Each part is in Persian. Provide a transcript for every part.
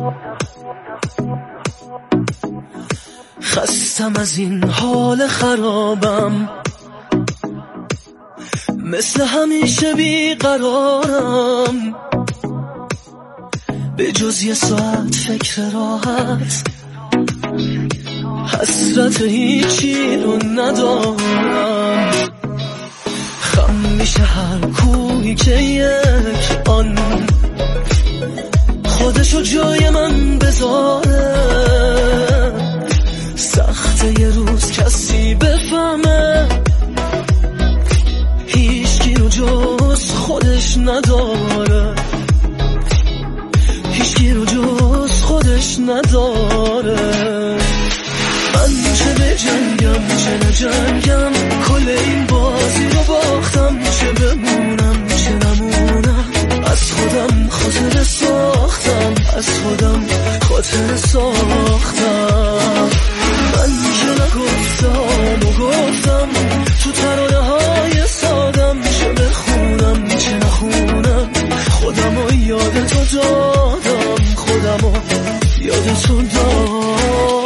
خستم از این حال خرابم، مثل همیشه بیقرارم، به جز یه ساعت فکر راحت، حسرت هیچی رو ندارم. خم میشه هر کوهی که یک آن خودشو جای من بذاره. سخته یه روز کسی بفهمه هیچکی رو جز خودش نداره، هیچکی رو جز خودش نداره. من چه بجنگم چه نجنگم، کل این بازی رو باختم، چه بمونم چه نمونم، از خودم خاطره ساختم، از خودم خاطره ساختم. من که نگفتم و گفتم تو ترانه های سادم، چه بخونم چه نخونم، خودم رو یاد تو دادم، خودم رو یاد تو دادم.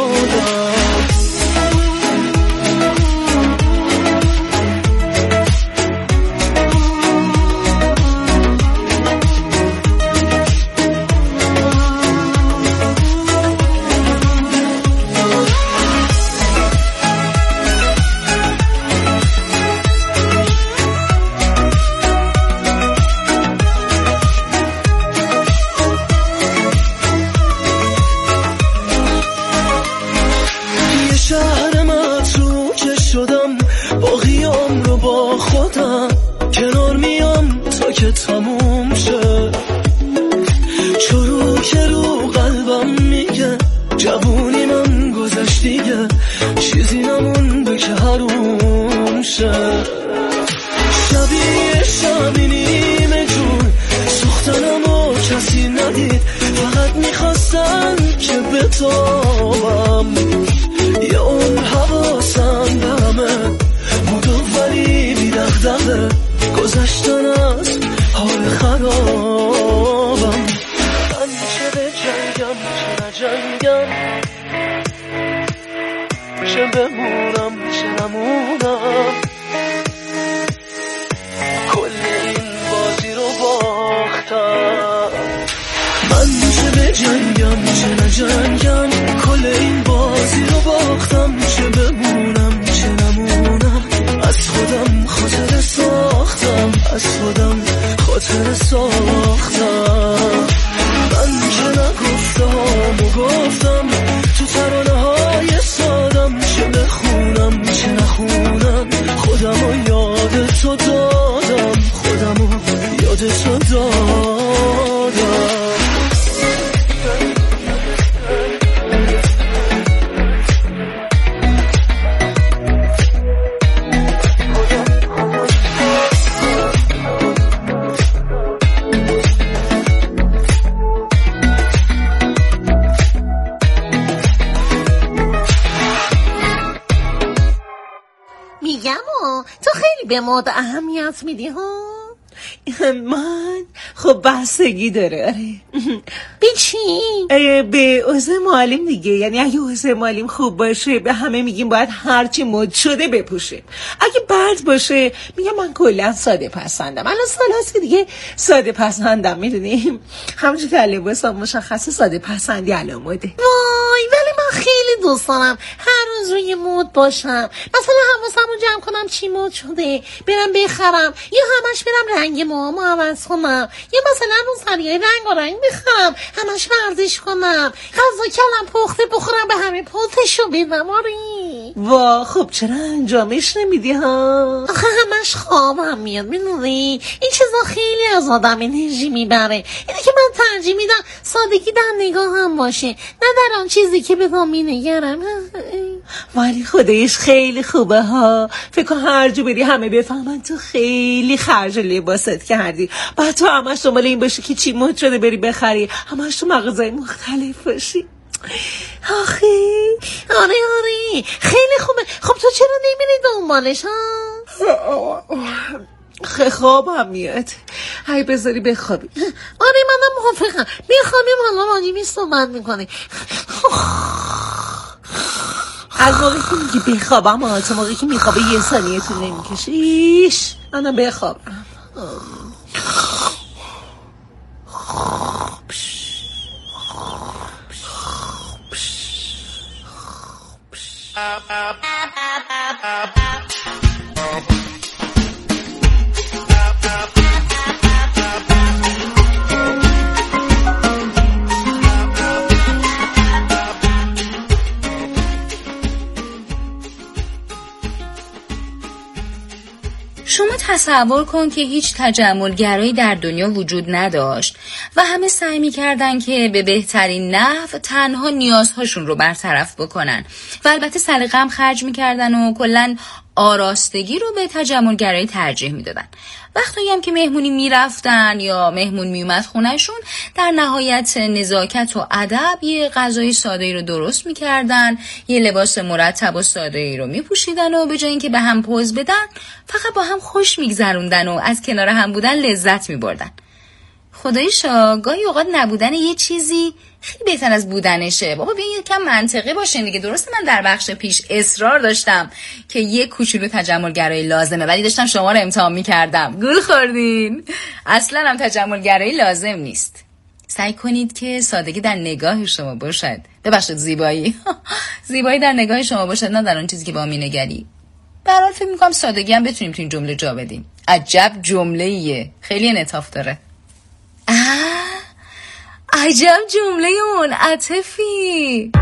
شهر متروکه شدم، باقیام رو با خودم کنار میام تا که تموم شه. چروک رو قلبم میگه جوونی من گذشت دیگه، چیزی نمونده که حروم شه. شبیه نیمه جون سوختنم و کسی ندید، فقط میخواستن که بتابم. یه اون حواسم به همه بود ولی بی دغدغه، گذشتن از حال خرابم. من چه بجنگم چه نجنگم، چه بمونم چه نمونم، کل این بازی رو باختم. من چه بجنگم چه نجنگم، کل این بازی رو باختم، چه بمونم چه نمونم، از خودم خاطره ساختم، از خودم خاطره ساختم. من که نگفتم و گفتم تو ترانه های سادم، چه بخونم چه نخونم، خودم رو یاد تو دادم، خودم رو یاد تو دادم. میگم تو خیلی به مد اهمیت میدی ها؟ من خب بستگی داره. آره. به چی؟ به اوضاع مالیم دیگه. یعنی اگه اوضاع مالیم خوب باشه به همه میگیم باید هرچی مد شده بپوشه. اگه بد باشه میگم من کلا ساده پسندم. الان سال هست که دیگه ساده پسندم، میدونیم همونجور که لباسم مشخصه ساده پسندی علامته. وای ولی من خیلی دوست دارم هر روز روی مد باشم، مثلا حواسمو جمع کنم چی مد شده برم بخرم، یا همش برم رنگ موامو عوض کنم، یا مثلا اون سریای رنگ بخرم همش ورزش کنم، غذا کلم پخته بخورم به همه پوزشو بدم. آری وا خب چرا انجامش نمیدی ها؟ آخه همش خوابم میاد، میدونی این چیزا خیلی از آدم انرژی میبره. اینه که من ترجیح میدم سادگی در نگاهم باشه، نه در آن چیزی که بهتون مینگرم. ولی خودش خیلی خوبه ها. فکر کن هر جو بری همه بفهمن تو خیلی خرج لباست کردی، بعد تو همش دنبال این باشی که چی مد شده بری بخری، همش تو مغازهای مختلف باشی. آخه آره خیلی خوبه. خب تو چرا نمیری دنبالش ها؟ خوابم میاد. هی بذاری بخوابی. آره منم موافقم، بخوابیم حالا راجبی صحبت میکنیم. از موقعی که میگی بخوابم تا موقعی که میخوابه یه ثانیه طول نمیکشیش. منم بخوابم. شما تصور کن که هیچ تجملگرایی در دنیا وجود نداشت و همه سعی می‌کردن که به بهترین نحو تنها نیازهاشون رو برطرف بکنن و البته سلیقه هم خرج می‌کردن و کلاً آراستگی رو به تجملگرایی ترجیح میدادن. وقتی هم که مهمونی میرفتن یا مهمون میومد خونهشون، در نهایت نزاکت و ادب یه غذای ساده‌ای رو درست میکردن، یه لباس مرتب و ساده‌ای رو میپوشیدن و به جای اینکه به هم پوز بدن فقط با هم خوش میگذروندن و از کنار هم بودن لذت میبردن. خداییشا گاهی اوقات نبودن یه چیزی خیلی بهتر از بودنشه. بابا بیاین یکم منطقی باشین دیگه. درسته من در بخش پیش اصرار داشتم که یه کوچولو تجملگرایی لازمه، ولی داشتم شما رو امتحان میکردم. گول خوردین. اصلا هم تجملگرایی لازم نیست. سعی کنید که سادگی در نگاه شما باشد. ببخشید زیبایی زیبایی در نگاه شما باشد، نه در اون چیزی که با می‌نگری. به هر حال فکر می‌کنم سادگی هم بتونیم تو این جمله جا بدیم. عجب جمله‌ایه، خیلی انعطاف داره. عجب جمله منعطفی.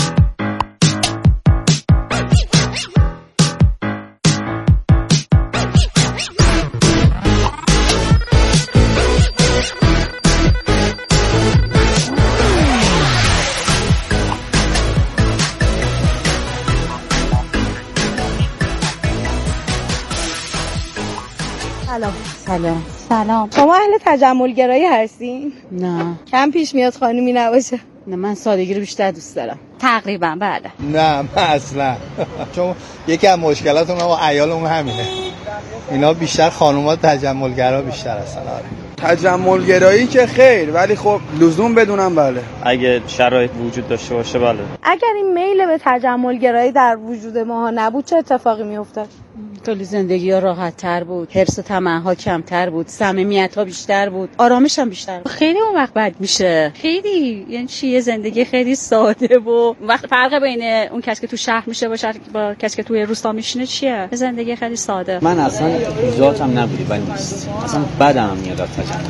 سلام. شما اهل تجملگرایی هستین؟ نه. کم پیش میاد خانومی نباشه؟ نه، من سادگی رو بیشتر دوست دارم. تقریبا بله. نه من اصلا چون یکی از مشکلات اونها و عیالمون همینه، اینا بیشتر خانومات تجملگرا بیشتر هستن. تجملگرایی که خیر، ولی خب لزوم بدونم بله. اگه شرایط وجود داشته باشه بله. اگر این میل به تجملگرایی در وجود ما نبود چه اتفاقی میافتاد؟ کلی زندگی ها راحت تر بود، حرص و طمع ها کمتر بود، صمیمیت ها بیشتر بود، آرامش هم بیشتر بود. خیلی اون وقت بد میشه، خیلی یعنی چیه زندگی خیلی ساده و وقت فرق بین اون کسی که تو شهر میشه باشه با کسی که توی روستا میشینه چیه؟ زندگی خیلی ساده. من اصلا ذاتم نبودی ولی نیست، اصلا بدم میاد از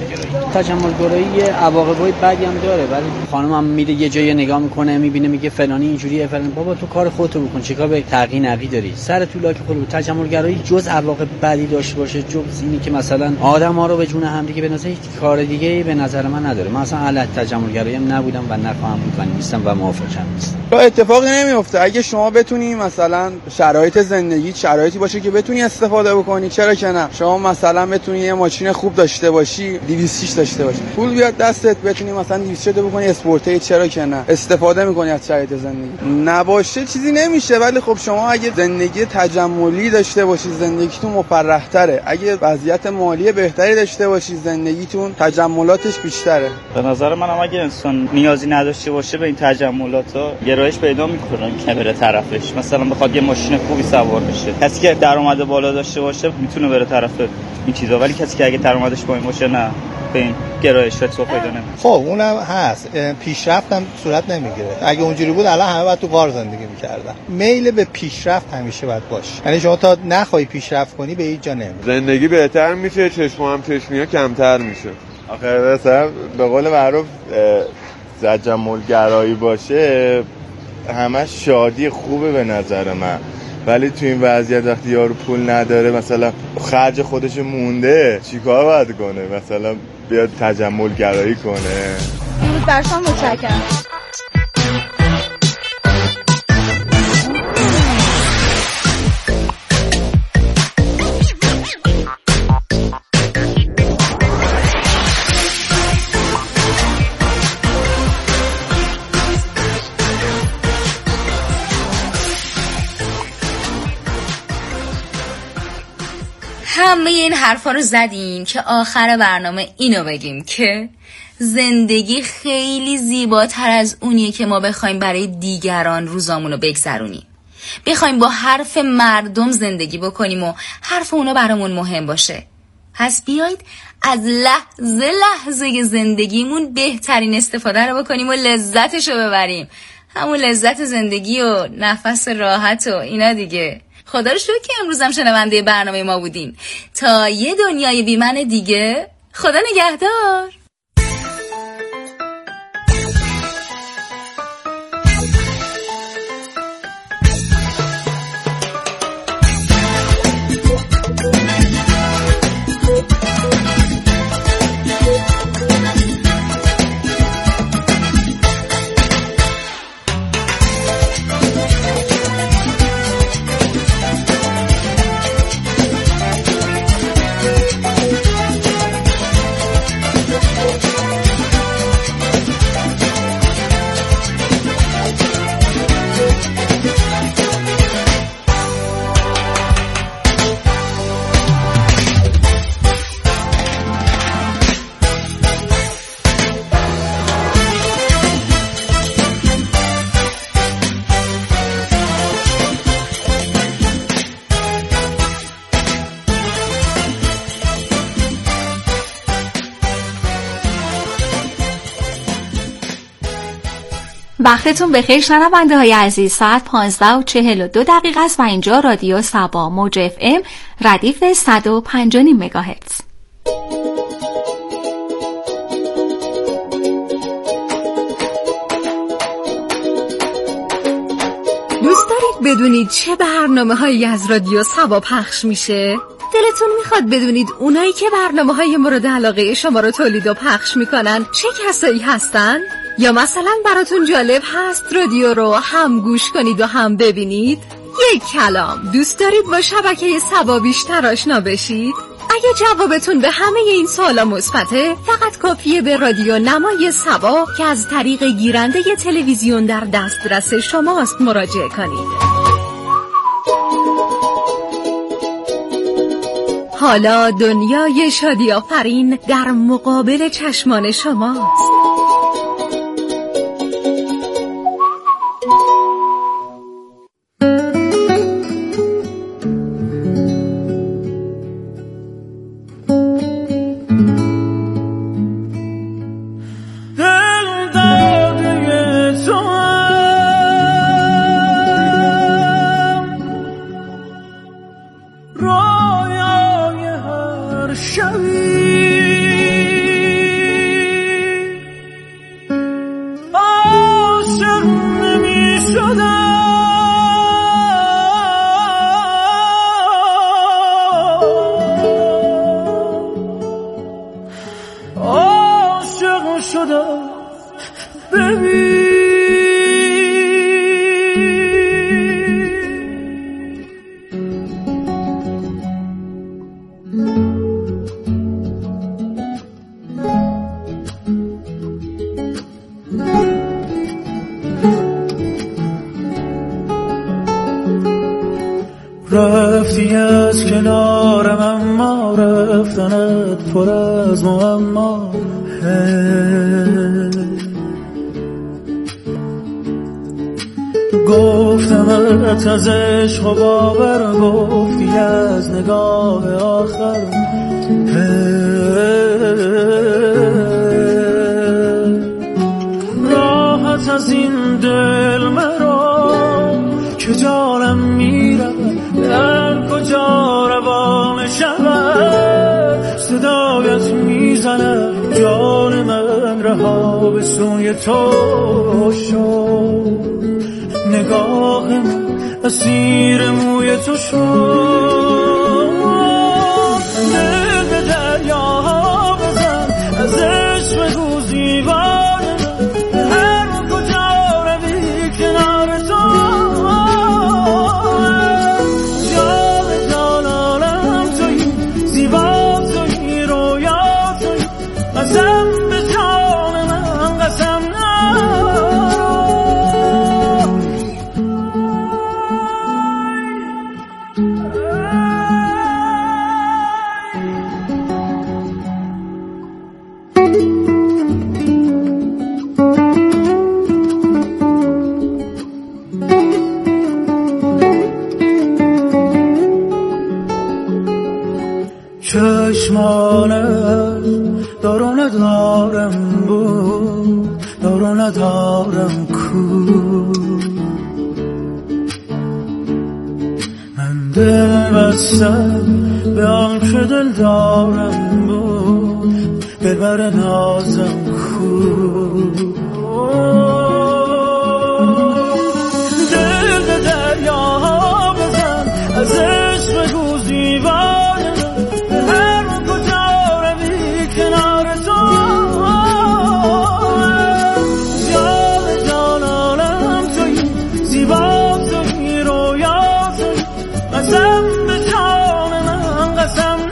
تجملگرایی عواقبای بدی هم داره، ولی خانمم میره یه جایی نگاه میکنه میبینه میگه فلانی اینجوریه فلان، بابا تو کار خودتو بکن، چیکار به تغییر نقی داری؟ سر تو لاک خودت. تجملگرایی جز عواقب بدی داشته باشه، جز اینی که مثلا آدم‌ها رو به جون هم دیگه بنازه، هیچ کار دیگه‌ای به نظر من نداره. من اصلا علیه تجملگرایی هم نبودم و نخواهم بود و نیستم و موافقم نیستم. اتفاقی نمیفته اگه شما بتونی مثلا شرایط زندگی شرایطی باشه که بتونی استفاده بکنی، چرا که نه؟ شما مثلا بتونی یه ماشین خوب داشته باشی، 206 داشته باشی، پول بیاد دستت بتونی مثلا 206 بکنی اسپورتی، چرا که نه؟ استفاده می‌کنی از شرایط زندگی. نباشه چیزی نمیشه، ولی خب شما اگه زندگی تجملی داشته باشید زندگیتون مفرح‌تره، اگه وضعیت مالی بهتری داشته باشید زندگیتون تجملاتش بیشتره. به نظر من هم اگه انسان نیازی نداشته باشه به این تجملات‌ها گرایش پیدا می‌کنه که بره طرفش، مثلا بخواد یه ماشین خوبی سوار بشه. کسی که درآمد بالا داشته باشه میتونه بره طرف این چیزا، ولی کسی که اگه درآمدش پایین باشه نه، به این گرایشات رو پیدا نمی‌کنه. خب اونم هست، پیشرفت هم صورت نمیگیره. اگه اونجوری بود الان همه باید تو غار زندگی می‌کردن. میل به پیشرفت همیشه باید باشه، یعنی شما تا نخوای پیشرفت کنی به هیچ جا نمیری. زندگی بهتر میشه، چشم‌ها کمتر میشه. آخه مثلا به قول معروف تجملگرایی باشه همش شادی خوبه به نظر من، ولی تو این وضعیت وقتی یارو پول نداره، مثلا خرج خودش مونده، چیکار باید کنه؟ مثلا بیاد تجملگرایی کنه. درود بر شما، متشکرم. همه این حرفا رو زدیم که آخر برنامه اینو بگیم که زندگی خیلی زیباتر از اونیه که ما بخوایم برای دیگران روزامونو بگذرونیم. بخوایم با حرف مردم زندگی بکنیم و حرف اونا برامون مهم باشه. پس بیایید از لحظه زندگیمون بهترین استفاده رو بکنیم و لذتش رو ببریم. همون لذت زندگی و نفس راحت و اینا دیگه. خدا رو شکر که امروزم شنونده برنامه ما بودین. تا یه دنیای بی‌من دیگه، خدا نگهدار. وقتتون بخیر شنونده های عزیز. ساعت 15:42 است و اینجا رادیو صبا موج FM ردیف 105.5 مگاهرتز. دوست دارید بدونید چه برنامه‌هایی از رادیو صبا پخش میشه؟ دلتون میخواد بدونید اونایی که برنامه‌های مورد علاقه شما رو تولید و پخش میکنن چه کسایی هستن؟ یا مثلا براتون جالب هست رادیو رو هم گوش کنید و هم ببینید؟ یک کلام، دوست دارید با شبکه صبا بیشتر آشنا بشید؟ اگه جوابتون به همه این سوالا مثبته، فقط کافیه به رادیو نمای صبا که از طریق گیرنده تلویزیون در دسترس شماست مراجعه کنید. حالا دنیای شادی آفرین در مقابل چشمان شماست. رفتی از کنارم اما رفتنت پر از معما. گفتمت از عشق و باور، گفتی از نگاه آخر. راحت از این دل مرا که جانم میرم، در کجا روان شود صدایت میزنم. جان من رها به سوی تو شد، نگاه من اسیر موی تو شد. دل به دریا بزن، از عشق بگو زیبای من، هر کجا روی کنار تو. جان جانانم تویی، زیبا تویی، رویا تویی. قسم به جان من، قسم نه. چشمانت دارو ندارم بود دارو ندارم کو من دل بستم به آن که دل دارم بود ببر نازم کو دل به دریا بزن از عشق بگو زیبانه هر کجا روی کنار تو یاد جانانم توی زیبا توی رویا توی قسم به جان من قسم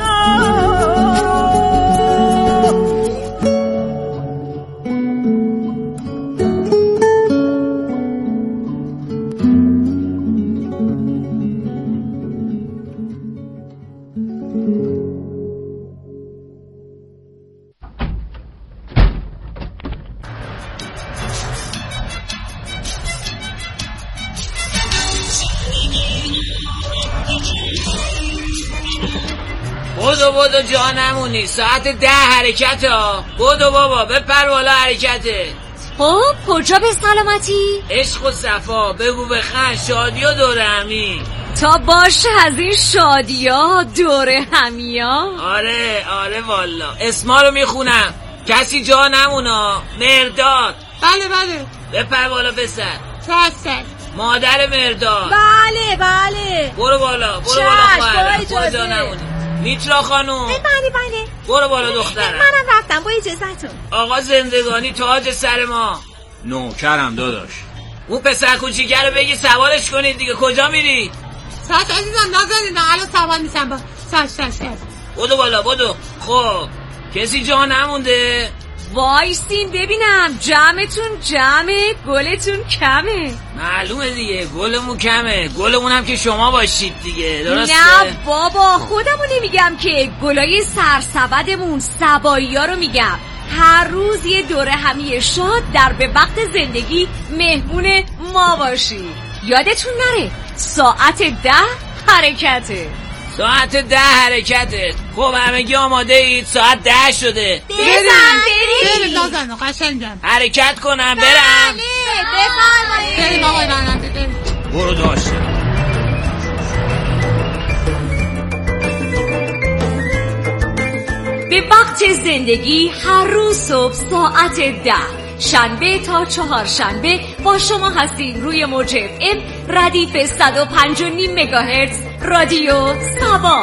بودو جانمونی ساعت 10 حرکت ها بودو بابا بپر بالا حرکته خب کجا به سلامتی؟ عشق و صفا بگو بخند شادی و دور همی تا باشه از این شادی ها دور همی ها آره والا اسما رو میخونم کسی جا نمونا مرداد بله بپر بالا پسر چشم مادر مرداد بله برو بالا خواهرم جا نمونی میترا خانوم بله برو بالا دخترم منم رفتم با اجازتون آقا زندگانی تاج سر ما نوکرم داداش اون پسر کوچیکه رو بگی سوارش کنید دیگه کجا میری؟ ساعت عزیزم نازنین الان سوار میشم با ساعت بدو بالا خب کسی جا نمونده؟ وایسین ببینم جمعتون جمعه گلتون کمه معلومه دیگه گلمون کمه گلمون هم که شما باشید دیگه درسته؟ نه بابا خودمو نمیگم که گلای سرسبدمون سبایی ها رو میگم هر روز یه دوره همی شاد در به وقت زندگی مهمون ما باشید یادتون نره ساعت 10 حرکته ساعت 10 حرکته خب همگی آماده اید ساعت 10 شده بریم نازن قشنگم حرکت کنم برم بفرمایید بریم آقای راننده برو داشته به وقت زندگی هر روز صبح ساعت 10 شنبه تا چهارشنبه با شما هستیم روی موج FM ردیف 105.5 مگاهرتز رادیو سبا.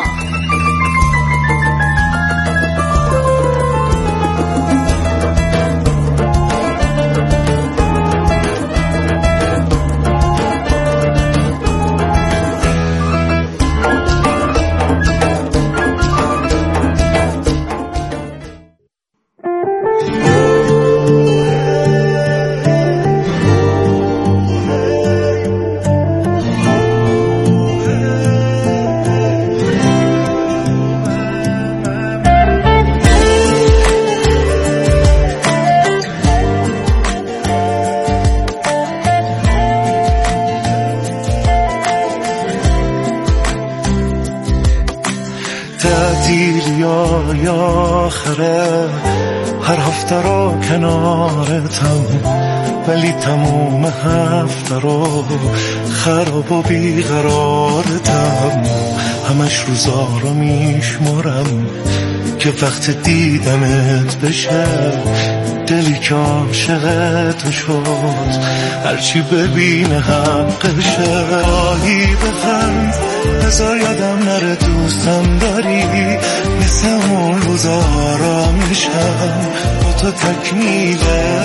تعطیلی آخره هر هفته رو کنارتم ولی تموم هفته رو خراب و بیقرارتم همش روزا رو میشمارم که وقت دیدمت بشه دلی که عاشقت شد هرچی ببینه حقشه آهی بخند بذار یادم نره دوستم داری مثل اون روزا آرامشم با تو تکمیله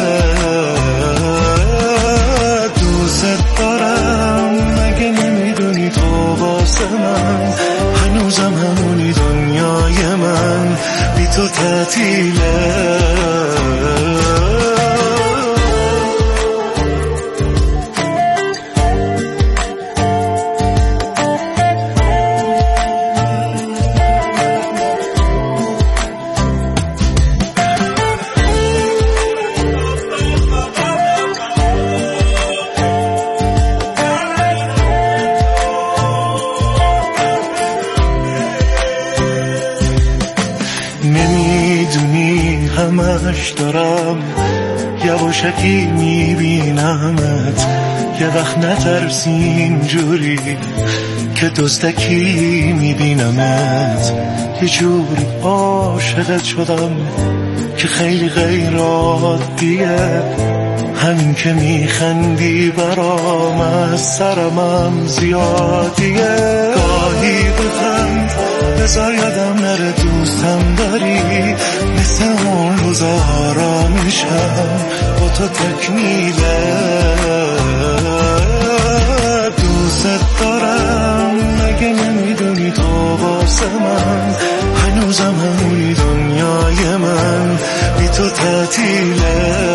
دوست دارم مگه نمیدونی تو واسه من هنوزم همونی دنیای من بی تو تعطیله نگهش دارم، یواشکی میبینمت، یه وقت نترسی اینجوری که دزدکی میبینمت. یه جوری عاشقت شدم که خیلی غیر عادیه، همین که میخندی برام از سرمم زیادیه. گاهی بخند بذار یادم نره دوستم داری، مثل اون روز آرامشم با تو تکمیله. دوست دارم مگه نمیدونی تو واسه من هنوزم همونی، دنیای من بی تو تعطیله.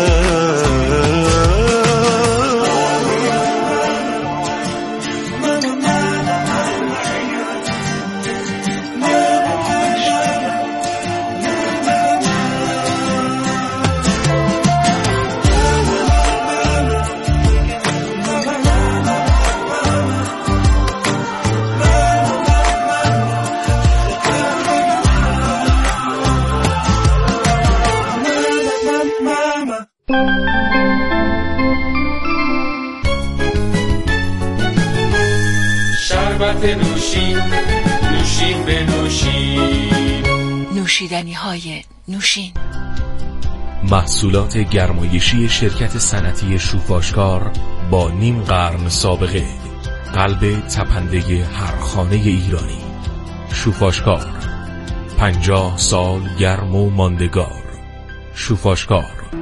شربت نوشین، نوشین به نوشین. نوشیدنی های نوشین. محصولات گرمایشی شرکت صنعتی شوفاشکار با نیم قرن سابقه، قلب تپنده هر خانه ایرانی. شوفاشکار، 50 سال گرم و ماندگار. شوفاشکار.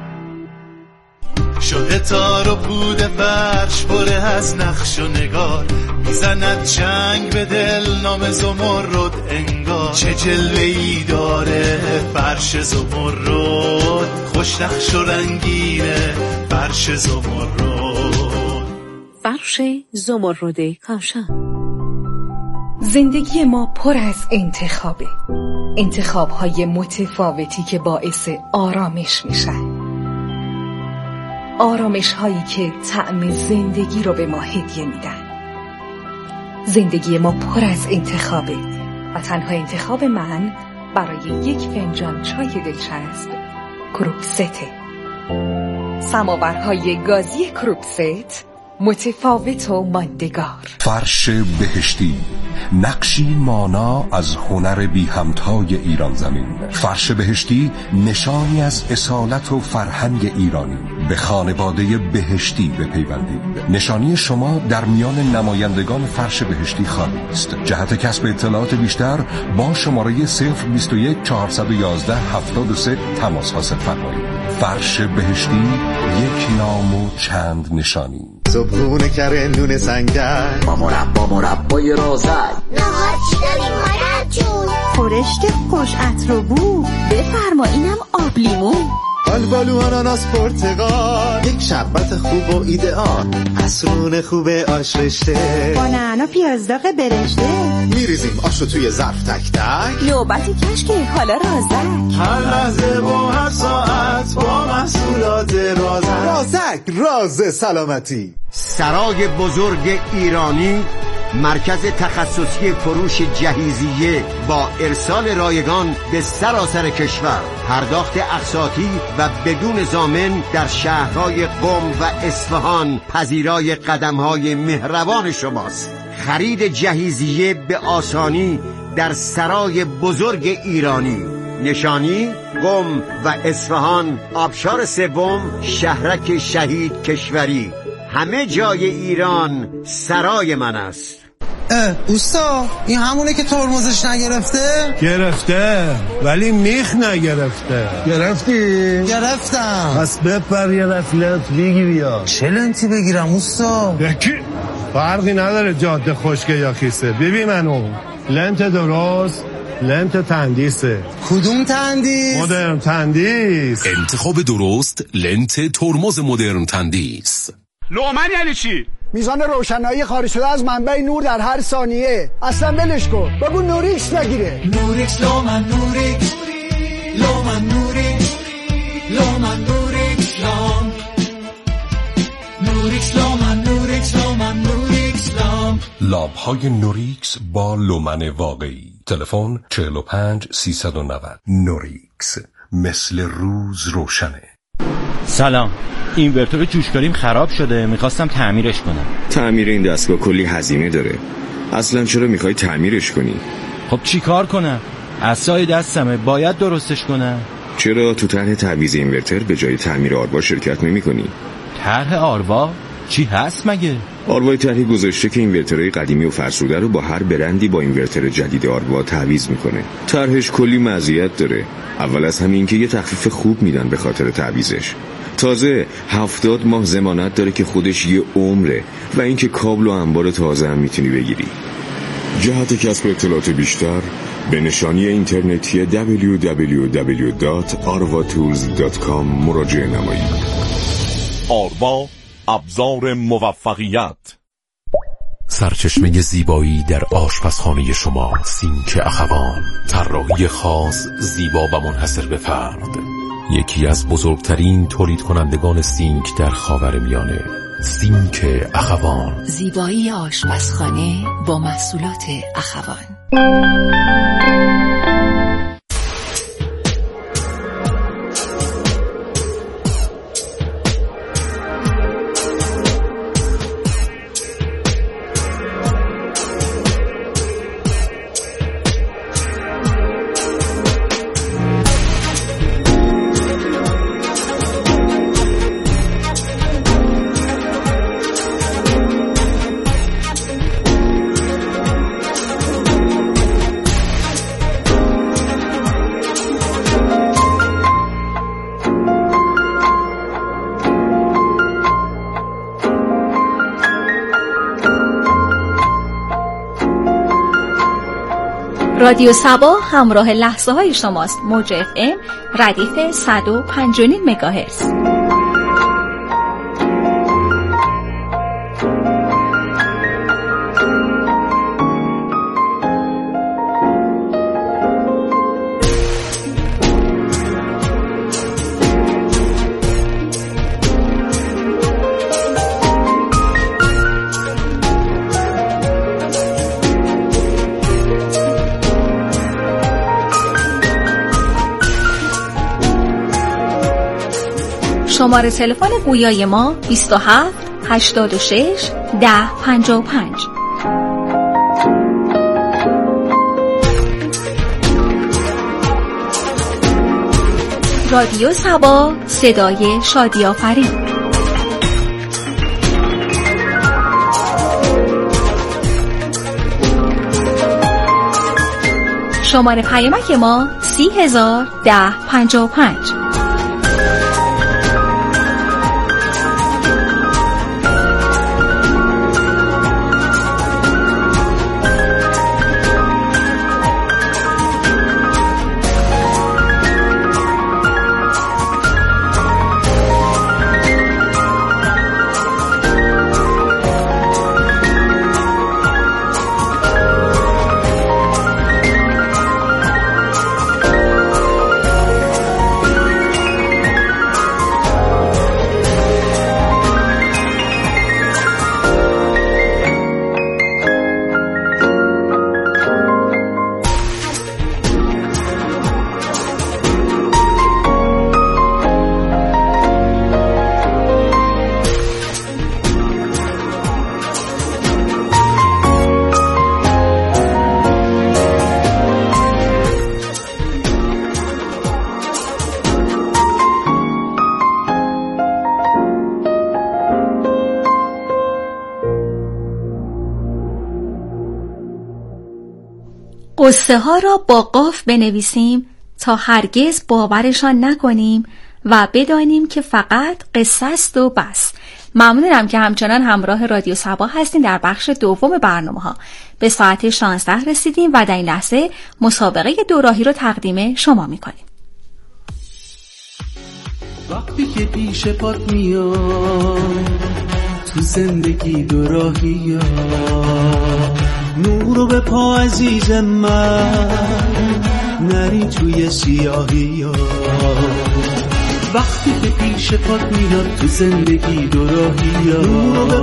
شده تار و پود فرش پره از نقش و نگار، میزند چنگ به دل نام زمرد انگار. چه جلوه‌ای داره فرش زمرد، خوش نقش و رنگینه فرش زمرد. فرش زمرد کاشان. زندگی ما پر از انتخابه، انتخاب‌های متفاوتی که باعث آرامش میشن، آرامش هایی که طعم زندگی رو به ما هدیه میدن. زندگی ما پر از انتخابه و تنها انتخاب من برای یک فنجان چای دلچسب کروکسته. سماورهای گازی کروکست، متفاوت و ماندگار. فرش بهشتی، نقشی مانا از هنر بی همتای ایران زمین. فرش بهشتی نشانی از اصالت و فرهنگ ایرانی. به خانواده بهشتی بپیوندید. نشانی شما در میان نمایندگان فرش بهشتی خواهید است. جهت کسب اطلاعات بیشتر با شماره 021 411 73 تماس حاصل فرمایید. فرش بهشتی، یک نام و چند نشانی. صبحونه کره نون سنگر با مربای رازک، نهار چی داریم مادر جون؟ خورشت خوش عطر و بو، بفرما اینم آب لیمو. آلبالو آناناس پرتقال، یک شربت خوب و ایدئال. عصرونه خوبه آش رشته، با نعنا پیاز داغ برشته. میریزیم آشو توی ظرف تک تک. نوبتی کشکه حالا رازک، هر لحظه و هر ساعت با محصولات رازک. رازک، راز سلامتی. سرای بزرگ ایرانی، مرکز تخصصی فروش جهیزیه با ارسال رایگان به سراسر کشور. پرداخت اقساطی و بدون ضامن در شهرهای قم و اصفهان پذیرای قدم‌های مهربان شماست. خرید جهیزیه به آسانی در سرای بزرگ ایرانی. نشانی قم و اصفهان، آبشار سوم، شهرک شهید کشوری. همه جای ایران سرای من است. اوستا، این همونه که ترمزش نگرفته؟ گرفته ولی میخ نگرفته. گرفتی؟ گرفتم. پس بپر یه رفلت بگیری. یا چه لنتی بگیرم اوستا؟ یکی فرقی نداره جاده خشکه یا خیسه. ببین منو، لنت درست لنت تندیسه. کدوم تندیس؟ مدرن تندیس. انتخاب درست لنت ترمز مدرن تندیس. لومن یعنی چی؟ میزان روشنایی خارج شده از منبع نور در هر ثانیه. اصلا ولش کن، بگو نوریکس بگیره. نوریکس لومن نوریکس، لومن نوریکس، لومن نوریکس لام، نوریکس لومن نوریکس، لومن نوریکس لام. لامپ‌های نوریکس با لومن واقعی. تلفن 45 390. نوریکس، مثل روز روشنه. سلام، اینورتور جوشکاریم خراب شده، میخواستم تعمیرش کنم. تعمیر این دستگاه کلی هزینه داره. اصلا چرا میخوای تعمیرش کنی؟ خب چی کار کنم؟ عصای دستمه، باید درستش کنم. چرا تو طرح تعویض اینورتر به جای تعمیر آروا شرکت نمی کنی؟ طرح آروا؟ چی هست مگه؟ آروای طرحی گذاشته که اینورترهای قدیمی و فرسوده رو با هر برندی با اینورتر جدید آروا تعویض میکنه. طرحش کلی مزیت داره. اول از همین که یه تخفیف خوب میدن به خاطر تعویضش. تازه 70 ماه ضمانت داره که خودش یه عمره و اینکه کابل و انبار تازه هم میتونی بگیری. جهت کسب اطلاعات بیشتر به نشانی اینترنتی www.arvatools.com مراجعه نمایید. آروا، ابزار موفقیت. سرچشمه زیبایی در آشپزخانه شما، سینک اخوان. طراحی خاص، زیبا و منحصر به فرد. یکی از بزرگترین تولید کنندگان سینک در خاورمیانه. سینک اخوان. زیبایی آشپزخانه با محصولات اخوان. رادیو سبا همراه لحظه های شماست. موج FM ردیف 105.5 مگاهرتز. شماره تلفن گویای ما 27 86 10 55. رادیو سبا، صدای شادی آفرین. شماره پیامک ما 30,000 10 55. قصه ها را با قاف بنویسیم تا هرگز باورشان نکنیم و بدانیم که فقط قصه است و بس. ممنونم که همچنان همراه رادیو سبا هستین. در بخش دوم برنامه ها به ساعت 16 رسیدیم و در این لحظه مسابقه دوراهی رو تقدیم شما میکنیم. وقتی که پیش پات میاد تو زندگی دوراهی ها، نورو به پا عزیز من، نری توی سیاهی ها. وقتی که پیش پات میاد تو زندگی دوراهی ها، نورو به